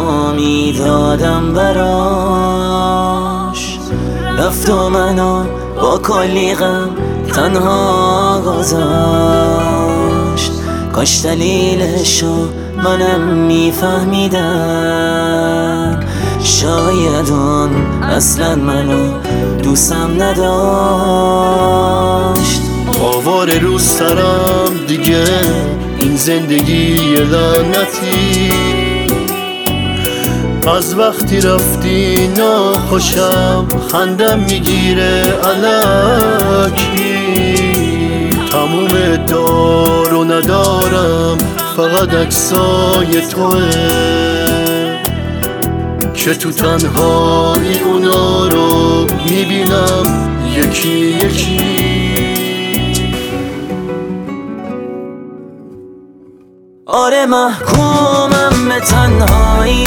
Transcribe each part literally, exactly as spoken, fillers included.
رو میدادم براش، رفت و منو با کلی غم تنها گذاشت. کاش دلیلشو منم میفهمیدم، شاید اون اصلا منو دوستم نداشت. آوار رو سرم دیگه این زندگی لعنتی، از وقتی رفتی ناخوشم خندم میگیره الکی. تموم دار و ندارم فقط عکسای توه که تو تنهایی اونا رو میبینم یکی یکی. آره محکومم به تنهایی،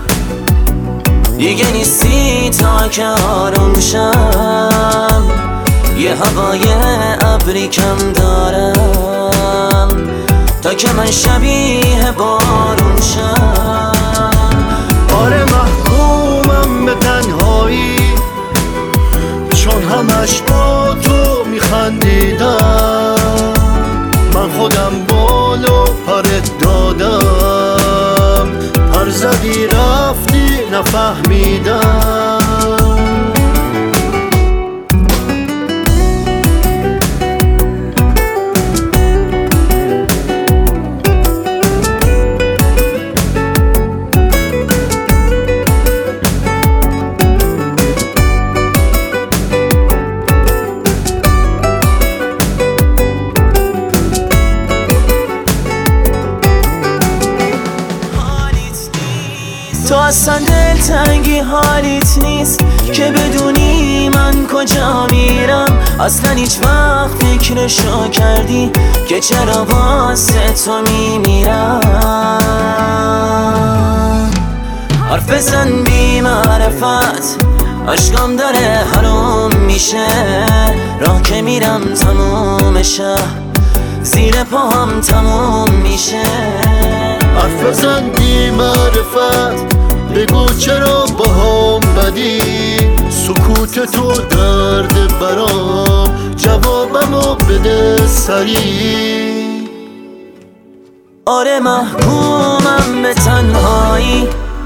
دیگه نیستی تا که آروم شم. یه هوای ابری کم دارم تا که من شبیه بارون شم. آره محکومم به تنهایی، چون همش با تو میخندیدم. من خودم بالو پرت دادم، پر زدی رفتی نفهمیدم. تو اصلا دلتنگی حالیت نیست که بدونی من کجا میرم. اصلا هیچ وقت فکرشو کردی که چرا واسه تو میمیرم؟ حرف بزن بی معرفت، عشقم داره حرام میشه. راه که میرم تموم شهر زیر پاهم تموم میشه. حرف بزن بی معرفت، بگو چرا با هم بدی. سکوت تو درد برام، جوابمو بده سریع. آره محکومم به تنهایی،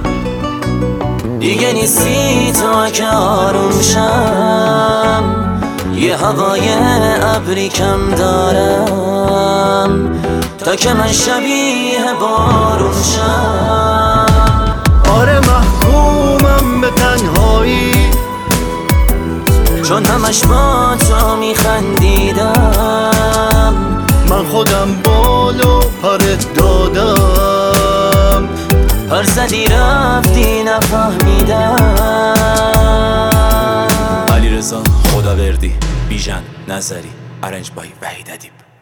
دیگه نیستی تا که آروم شم. یه هوای ابری کم دارم تا که من شبیه بارون شم. آره محکومم به تنهایی، چون همش با تو میخندیدم. من خودم بالو پرت دادم، پر زدی رفتی نفهمیدم. علیرضا خداوردی، بیژن نظری، ارنج بای وحید ادیب.